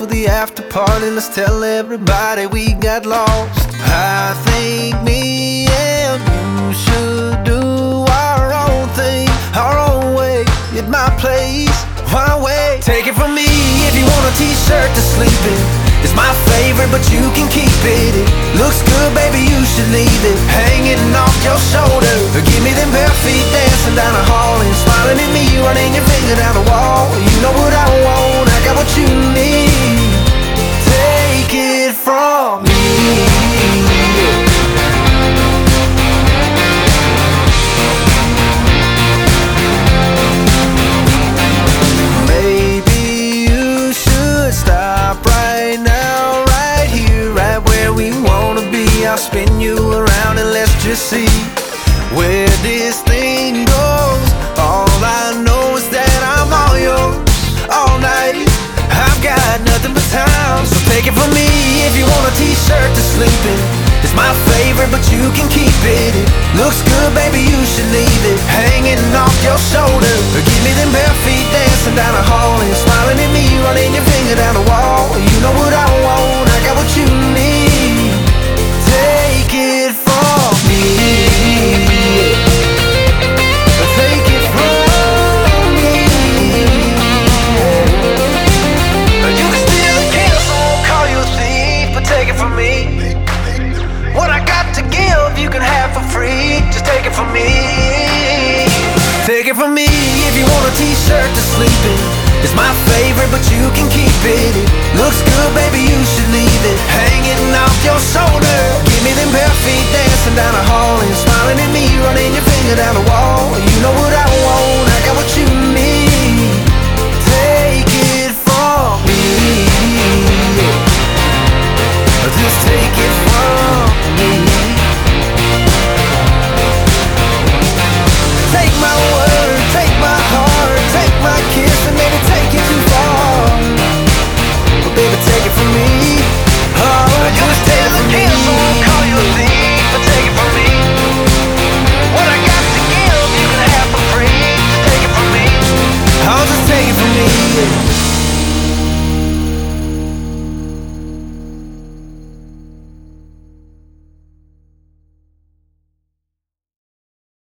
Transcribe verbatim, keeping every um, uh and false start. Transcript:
for the after party. Let's tell everybody we got lost. I think me and you should do our own thing, our own way, at my place. Why wait? Take it from me, if you want a t-shirt to sleep in, it's my favorite, but you can keep it. It looks good, baby, you should leave it hanging off your shoulder. Or give me them bare feet dancing down the hall and smiling at me, running your finger down the wall. You know what I want, I got what you need. Take it from me. Maybe you should stop right now, right here, right where we wanna be. I'll spin you around and let's just see where this thing goes. All I know is that I'm all yours all night. I've got nothing but time, so take it from me. If you want a t-shirt to sleep in, it's my favorite, but you can keep it. It looks good, baby, you should leave it hanging off your shoulder. Or give me them bare feet dancing down the hall and smiling at me, running your finger down the wall. You know what I want, I got what you need. Take it from me. Take it from me. You can steal a kiss, I won't call you a thief, but take it from me. What I got to give, you can have for free. Just take it from me. Take it from me, if you want a t-shirt to sleep in, it's my favorite, but you can keep it. It looks good, baby, you should leave it hanging off your shoulder. Give me them bare feet dancing down the hall and smiling at me, running your finger down the wall. You know what I want,